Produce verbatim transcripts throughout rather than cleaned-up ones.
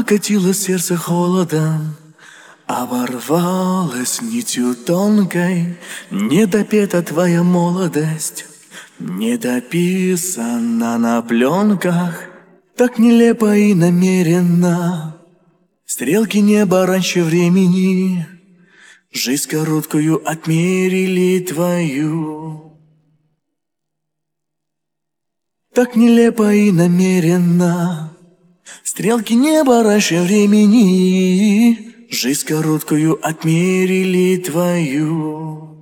Окатило сердце холодом, оборвалась нитью тонкой. Недопета твоя молодость, недописана на пленках. Так нелепо и намеренно стрелки неба раньше времени жизнь короткую отмерили твою. Так нелепо и намеренно стрелки неба раньше времени жизнь короткую отмерили твою.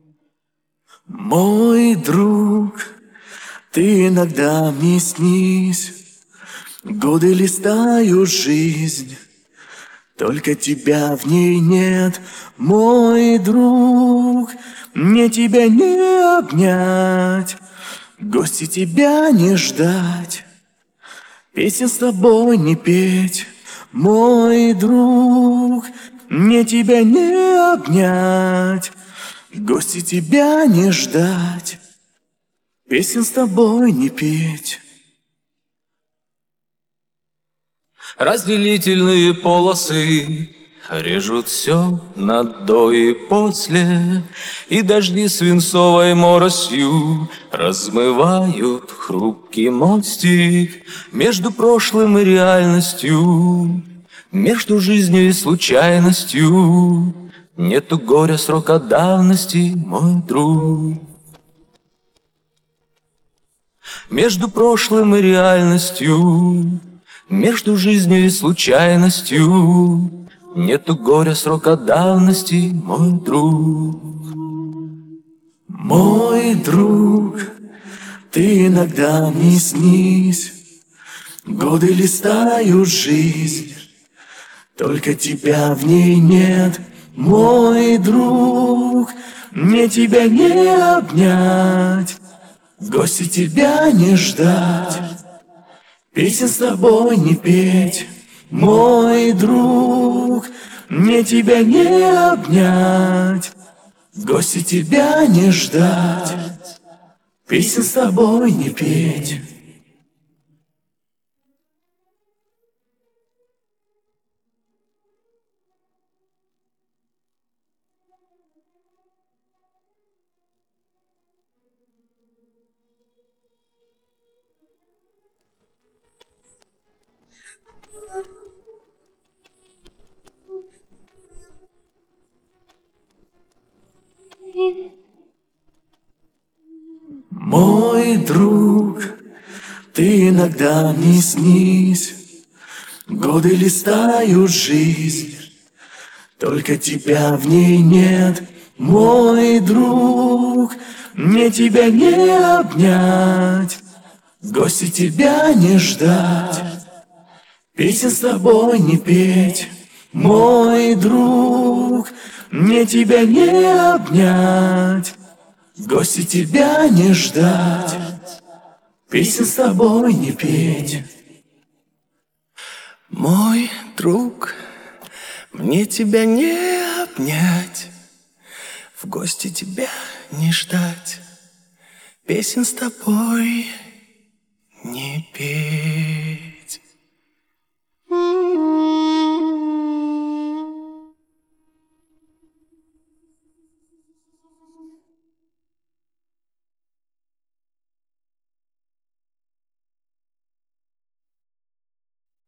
Мой друг, ты иногда мне снись. Годы листают жизнь, только тебя в ней нет. Мой друг, мне тебя не обнять, гости тебя не ждать, песен с тобой не петь. Мой друг, мне тебя не обнять, гости тебя не ждать, песен с тобой не петь. Разделительные полосы режут все на до и после, и дожди свинцовой моросью размывают хрупкий мостик между прошлым и реальностью, между жизнью и случайностью. Нету горя срока давности, мой друг. Между прошлым и реальностью, между жизнью и случайностью, нету горя срока давности, мой друг. Мой друг, ты иногда мне снись. Годы листают жизнь, только тебя в ней нет. Мой друг, мне тебя не обнять, гости тебя не ждать, песен с тобой не петь. Мой друг, мне тебя не обнять, гости тебя не ждать, песен с тобой не петь. Мой друг, ты иногда мне снись. Годы листают жизнь, только тебя в ней нет. Мой друг, мне тебя не обнять, гости тебя не ждать, песен с тобой не петь. Мой друг, мне тебя не обнять, гости тебя не ждать, песен с тобой не петь. Мой друг, мне тебя не обнять, в гости тебя не ждать, песен с тобой не петь.